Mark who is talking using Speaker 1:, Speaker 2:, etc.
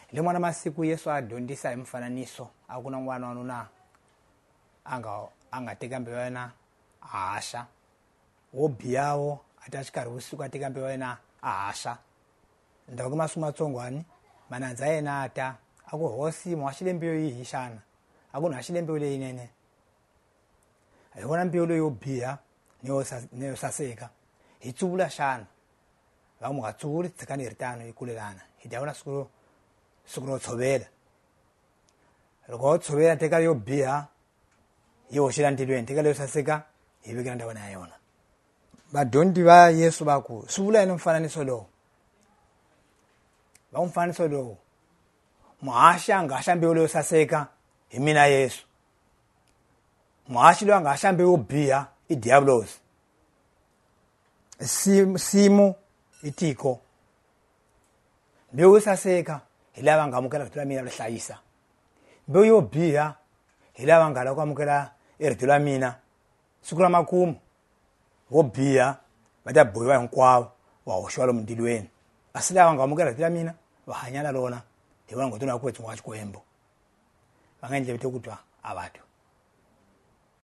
Speaker 1: le mwana masiku Yesu adyondzisa hi mfananiso a ku na n'wana wanuna anga teka mbewu ya yena a haxa wo biyawo ata xikarhi vusiku a teka mbewu ya yena a haxa ndzhaku masiku matsongwani manandza ya yena ata a ku hosi mo haxile mbewu yihi xana a ku ni haxile mbewu leyinene hi vona mbewu leyo biya ni yo saseka hi tsuvula xana va mu nga tsuvuli tshikani hi ri tano hi kulelana hi dya vona siku ro tshovela loko ho tshovela teka yo biha yi hoxela ntilweni teka leyo saseka hi vekela ndhawana ya yona vadyondzi va Yesu va ku swi vula yini mfananiso lowu va mfananiso lowu muhaxi a nga haxa mbewu leyo saseka hi mina Yesu muhaxi loyi a nga haxa mbewu yo biha i diablos simu i tiko mbewu yo saseka hi lava nga amukela rito ra mina ri hlayisa mbewu yo biha hi lava nga la ku amukela rito ra mina siku ra makumu wo biha va ta bohiwa hinkwavo va hoxiwa lomu ntilweni kasi lava nga amukela rito ra mina va hanya na rona hi vona ngotini wa ku etsin'wa xikwembu va nga endli vito ku twa a va twa